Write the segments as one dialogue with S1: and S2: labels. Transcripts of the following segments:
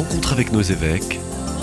S1: rencontre avec nos évêques.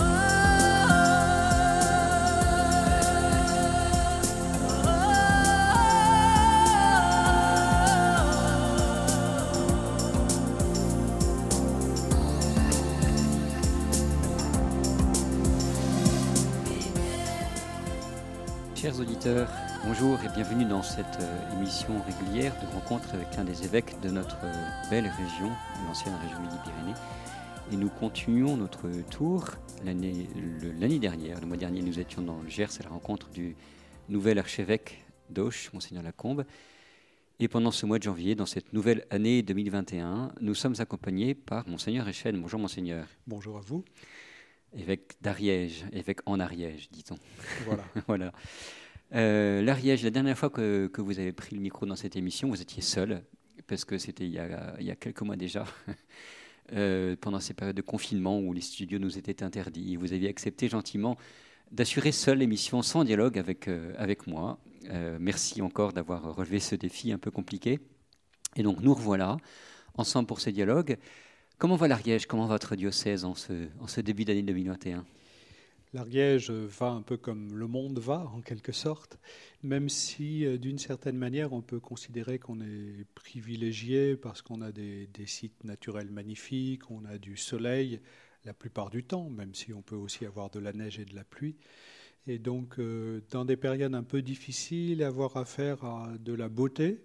S2: Chers auditeurs, bonjour et bienvenue dans cette émission régulière de rencontre avec l'un des évêques de notre belle région, l'ancienne région Midi-Pyrénées. Et nous continuons notre tour. L'année dernière, le mois dernier, nous étions dans le Gers à la rencontre du nouvel archevêque d'Auch, Monseigneur Lacombe. Et pendant ce mois de janvier, dans cette nouvelle année 2021, nous sommes accompagnés par Monseigneur Echen. Bonjour Monseigneur.
S3: Bonjour à vous.
S2: Évêque d'Ariège, évêque en Ariège, dit-on.
S3: Voilà.
S2: Voilà. L'Ariège, la dernière fois que vous avez pris le micro dans cette émission, vous étiez seul, parce que c'était il y a quelques mois déjà, pendant ces périodes de confinement où les studios nous étaient interdits. Vous aviez accepté gentiment d'assurer seul l'émission sans dialogue avec moi. Merci encore d'avoir relevé ce défi un peu compliqué. Et donc nous revoilà, ensemble pour ce dialogue. Comment va l'Ariège? Comment va votre diocèse en ce début d'année 2021?
S3: L'Ariège va un peu comme le monde va, en quelque sorte, même si, d'une certaine manière, on peut considérer qu'on est privilégié parce qu'on a des sites naturels magnifiques, on a du soleil la plupart du temps, même si on peut aussi avoir de la neige et de la pluie. Et donc, dans des périodes un peu difficiles, avoir affaire à de la beauté,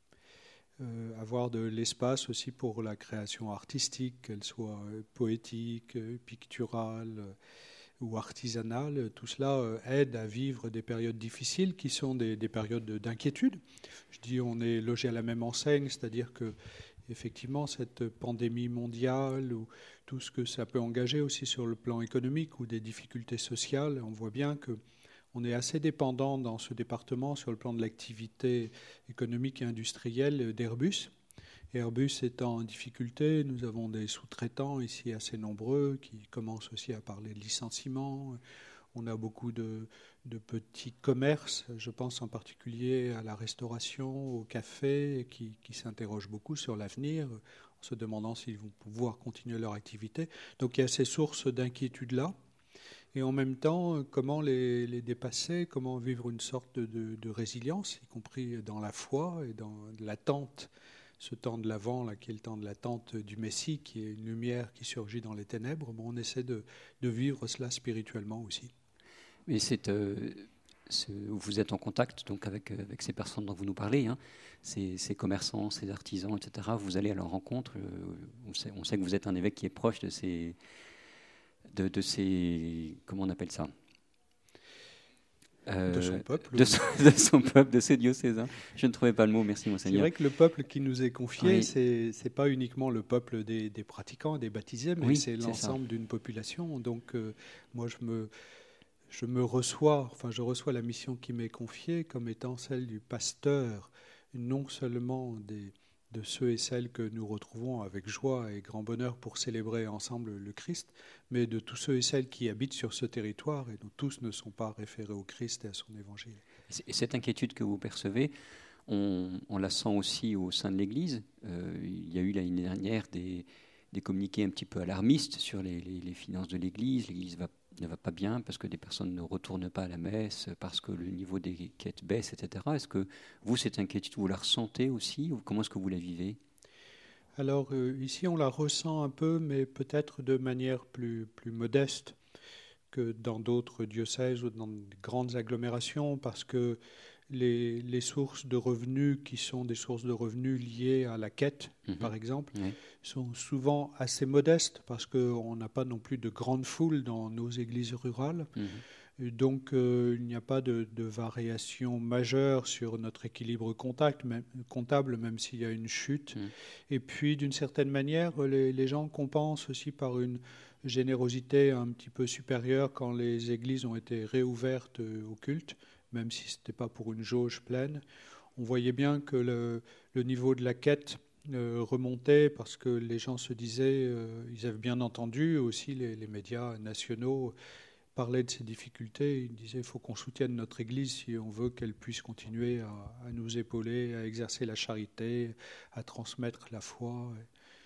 S3: avoir de l'espace aussi pour la création artistique, qu'elle soit poétique, picturale ou artisanale, tout cela aide à vivre des périodes difficiles qui sont des périodes d'inquiétude. Je dis on est logé à la même enseigne, c'est-à-dire que effectivement cette pandémie mondiale ou tout ce que ça peut engager aussi sur le plan économique ou des difficultés sociales, on voit bien que on est assez dépendant dans ce département sur le plan de l'activité économique et industrielle d'Airbus. Airbus étant en difficulté, nous avons des sous-traitants ici assez nombreux qui commencent aussi à parler de licenciement. On a beaucoup de petits commerces, je pense en particulier à la restauration, au café, qui s'interrogent beaucoup sur l'avenir, en se demandant s'ils vont pouvoir continuer leur activité. Donc il y a ces sources d'inquiétude-là. Et en même temps, comment les dépasser, comment vivre une sorte de résilience, y compris dans la foi et dans l'attente, ce temps de l'Avent, là, qui est le temps de l'attente du Messie, qui est une lumière qui surgit dans les ténèbres. Bon, on essaie de vivre cela spirituellement aussi.
S2: Mais vous êtes en contact donc avec ces personnes dont vous nous parlez, hein, ces commerçants, ces artisans, etc. Vous allez à leur rencontre. On sait que vous êtes un évêque qui est proche de ces comment on appelle ça,
S3: de son peuple.
S2: De son peuple, de ses diocésains. Je ne trouvais pas le mot, merci Monseigneur.
S3: C'est vrai que le peuple qui nous est confié,
S2: oui.
S3: c'est pas uniquement le peuple des pratiquants, des baptisés, mais
S2: oui,
S3: c'est l'ensemble d'une population. Donc moi je reçois la mission qui m'est confiée comme étant celle du pasteur, non seulement de ceux et celles que nous retrouvons avec joie et grand bonheur pour célébrer ensemble le Christ, mais de tous ceux et celles qui habitent sur ce territoire et dont tous ne sont pas référés au Christ et à son évangile.
S2: Et cette inquiétude que vous percevez, on la sent aussi au sein de l'Église. Il y a eu l'année dernière des communiqués un petit peu alarmistes sur les finances de l'Église. L'Église ne va pas bien parce que des personnes ne retournent pas à la messe, parce que le niveau des quêtes baisse, etc. Est-ce que vous, cette inquiétude, vous la ressentez aussi, ou comment est-ce que vous la vivez?
S3: Alors ici, on la ressent un peu, mais peut-être de manière plus modeste que dans d'autres diocèses ou dans de grandes agglomérations, parce que les sources de revenus qui sont des sources de revenus liées à la quête, par exemple, sont souvent assez modestes parce qu'on n'a pas non plus de grandes foules dans nos églises rurales. Donc il n'y a pas de variation majeure sur notre équilibre comptable, même s'il y a une chute. Et puis d'une certaine manière, les gens compensent aussi par une générosité un petit peu supérieure quand les églises ont été réouvertes au culte, même si ce n'était pas pour une jauge pleine. On voyait bien que le niveau de la quête remontait parce que les gens se disaient, ils avaient bien entendu aussi les médias nationaux parlaient de ces difficultés. Ils disaient qu'il faut qu'on soutienne notre Église si on veut qu'elle puisse continuer à nous épauler, à exercer la charité, à transmettre la foi.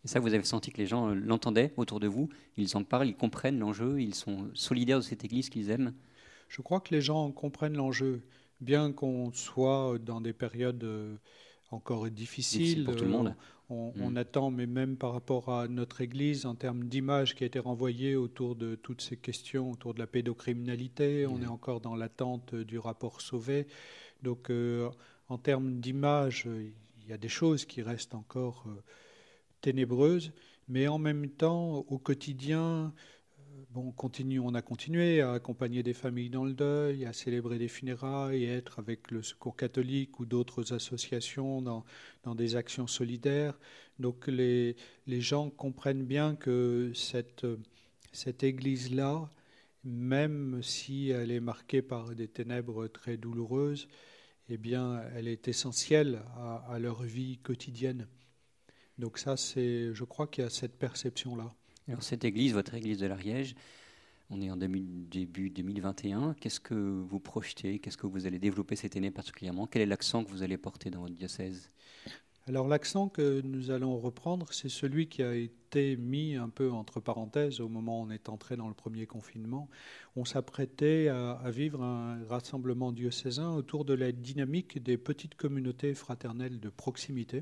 S2: Et ça, vous avez senti que les gens l'entendaient autour de vous, ils en parlent, ils comprennent l'enjeu, ils sont solidaires de cette Église qu'ils aiment?
S3: Je crois que les gens comprennent l'enjeu, bien qu'on soit dans des périodes encore
S2: Difficile
S3: difficiles.
S2: pour tout le monde.
S3: On attend, mais même par rapport à notre Église, en termes d'image qui a été renvoyée autour de toutes ces questions, autour de la pédocriminalité, on est encore dans l'attente du rapport Sauvé. Donc, en termes d'image, il y a des choses qui restent encore ténébreuses, mais en même temps, au quotidien, bon, on a continué à accompagner des familles dans le deuil, à célébrer des funérailles, et être avec le Secours catholique ou d'autres associations dans des actions solidaires. Donc les gens comprennent bien que cette Église-là, même si elle est marquée par des ténèbres très douloureuses, eh bien, elle est essentielle à leur vie quotidienne. Donc ça, je crois qu'il y a cette perception-là.
S2: Alors cette Église, votre Église de l'Ariège, on est en début 2021. Qu'est-ce que vous projetez? Qu'est-ce que vous allez développer cette année particulièrement? Quel est l'accent que vous allez porter dans votre diocèse?
S3: Alors l'accent que nous allons reprendre, c'est celui qui a été mis un peu entre parenthèses au moment où on est entré dans le premier confinement. On s'apprêtait à vivre un rassemblement diocésain autour de la dynamique des petites communautés fraternelles de proximité,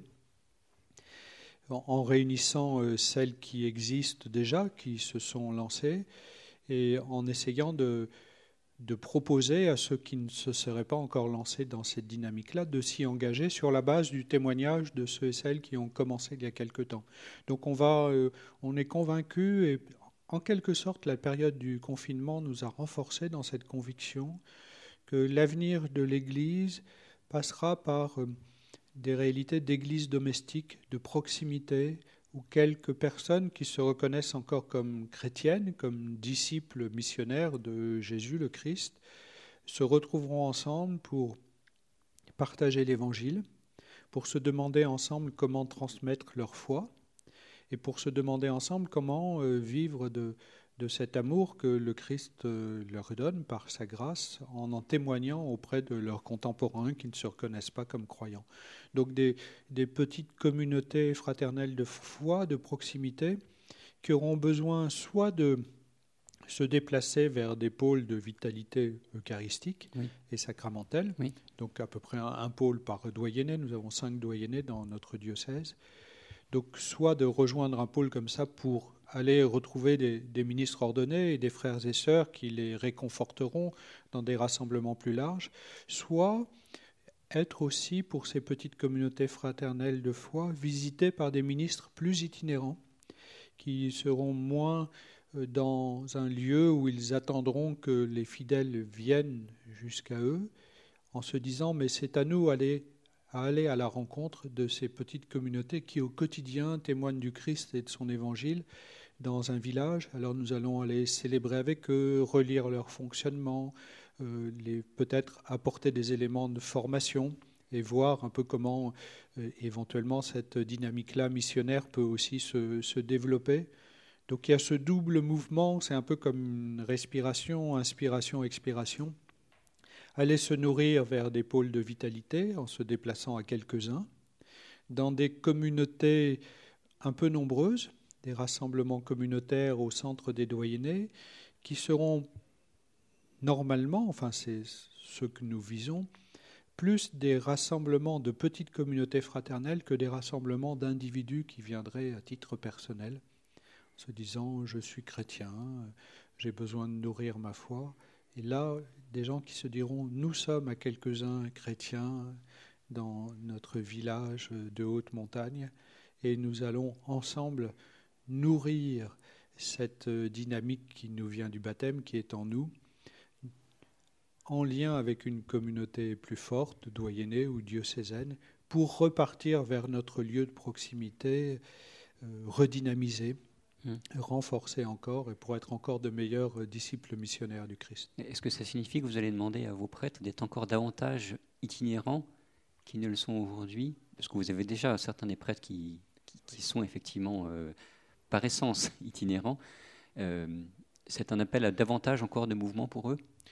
S3: en réunissant celles qui existent déjà, qui se sont lancées, et en essayant de proposer à ceux qui ne se seraient pas encore lancés dans cette dynamique-là de s'y engager sur la base du témoignage de ceux et celles qui ont commencé il y a quelque temps. Donc on est convaincus, et en quelque sorte la période du confinement nous a renforcés dans cette conviction que l'avenir de l'Église passera par des réalités d'église domestique, de proximité, où quelques personnes qui se reconnaissent encore comme chrétiennes, comme disciples missionnaires de Jésus le Christ, se retrouveront ensemble pour partager l'Évangile, pour se demander ensemble comment transmettre leur foi, et pour se demander ensemble comment vivre de cet amour que le Christ leur donne par sa grâce, en témoignant auprès de leurs contemporains qui ne se reconnaissent pas comme croyants. Donc des petites communautés fraternelles de foi, de proximité, qui auront besoin soit de se déplacer vers des pôles de vitalité eucharistique et sacramentelle, donc à peu près un pôle par doyenné. Nous avons 5 doyennés dans notre diocèse. Donc soit de rejoindre un pôle comme ça pour aller retrouver des ministres ordonnés et des frères et sœurs qui les réconforteront dans des rassemblements plus larges, soit être aussi, pour ces petites communautés fraternelles de foi, visitées par des ministres plus itinérants, qui seront moins dans un lieu où ils attendront que les fidèles viennent jusqu'à eux, en se disant « mais c'est à nous d'aller à la rencontre de ces petites communautés qui au quotidien témoignent du Christ et de son évangile dans un village. Alors nous allons aller célébrer avec eux, relire leur fonctionnement, peut-être apporter des éléments de formation et voir un peu comment éventuellement cette dynamique-là missionnaire peut aussi se développer. Donc il y a ce double mouvement, c'est un peu comme une respiration, inspiration, expiration. Aller se nourrir vers des pôles de vitalité en se déplaçant à quelques-uns, dans des communautés un peu nombreuses, des rassemblements communautaires au centre des doyennés, qui seront normalement, enfin c'est ce que nous visons, plus des rassemblements de petites communautés fraternelles que des rassemblements d'individus qui viendraient à titre personnel, se disant « je suis chrétien, j'ai besoin de nourrir ma foi ». Et là, des gens qui se diront « nous sommes à quelques-uns chrétiens dans notre village de haute montagne et nous allons ensemble nourrir cette dynamique qui nous vient du baptême, qui est en nous, en lien avec une communauté plus forte, doyennée ou diocésaine, pour repartir vers notre lieu de proximité, redynamisé, renforcer encore et pour être encore de meilleurs disciples missionnaires du Christ.
S2: Est-ce que ça signifie que vous allez demander à vos prêtres d'être encore davantage itinérants qu'ils ne le sont aujourd'hui? Parce que vous avez déjà certains des prêtres qui sont effectivement par essence itinérants. C'est un appel à davantage encore de mouvements pour eux?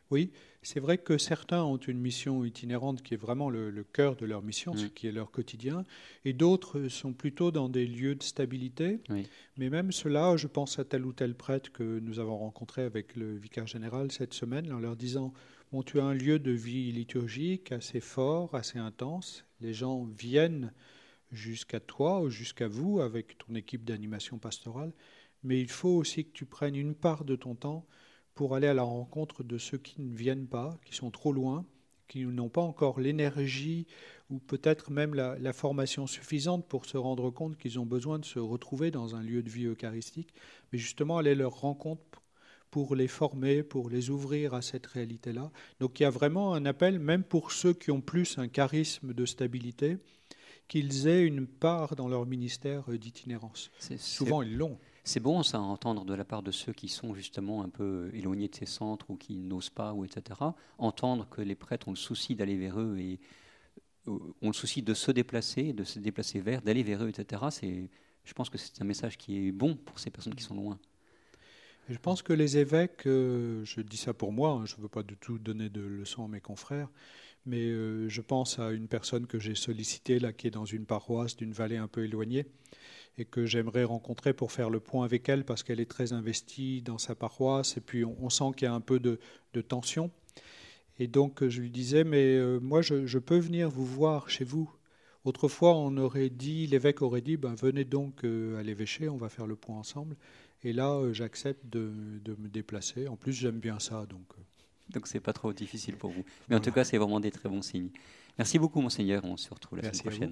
S3: Oui, c'est vrai que certains ont une mission itinérante qui est vraiment le cœur de leur mission, ce qui est leur quotidien, et d'autres sont plutôt dans des lieux de stabilité.
S2: Oui.
S3: Mais même cela, je pense à tel ou tel prêtre que nous avons rencontré avec le vicaire général cette semaine, en leur disant, bon, tu as un lieu de vie liturgique assez fort, assez intense, les gens viennent jusqu'à toi ou jusqu'à vous avec ton équipe d'animation pastorale, mais il faut aussi que tu prennes une part de ton temps pour aller à la rencontre de ceux qui ne viennent pas, qui sont trop loin, qui n'ont pas encore l'énergie ou peut-être même la formation suffisante pour se rendre compte qu'ils ont besoin de se retrouver dans un lieu de vie eucharistique, mais justement aller à leur rencontre pour les former, pour les ouvrir à cette réalité-là. Donc il y a vraiment un appel, même pour ceux qui ont plus un charisme de stabilité, qu'ils aient une part dans leur ministère d'itinérance. Souvent, ils l'ont.
S2: C'est bon ça à entendre de la part de ceux qui sont justement un peu éloignés de ces centres ou qui n'osent pas, ou etc. Entendre que les prêtres ont le souci d'aller vers eux et ont le souci de se déplacer vers, d'aller vers eux, etc. Je pense que c'est un message qui est bon pour ces personnes qui sont loin.
S3: Et je pense que les évêques, je dis ça pour moi, je ne veux pas du tout donner de leçons à mes confrères, mais je pense à une personne que j'ai sollicitée là, qui est dans une paroisse d'une vallée un peu éloignée et que j'aimerais rencontrer pour faire le point avec elle parce qu'elle est très investie dans sa paroisse et puis on sent qu'il y a un peu de tension. Et donc je lui disais, mais moi je peux venir vous voir chez vous. Autrefois, l'évêque aurait dit, ben, venez donc à l'évêché, on va faire le point ensemble. Et là, j'accepte de me déplacer. En plus, j'aime bien ça.
S2: Donc, ce n'est pas trop difficile pour vous. Mais en tout cas, c'est vraiment des très bons signes. Merci beaucoup, Monseigneur. On se retrouve la semaine prochaine.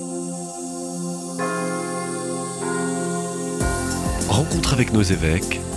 S1: Rencontre avec nos évêques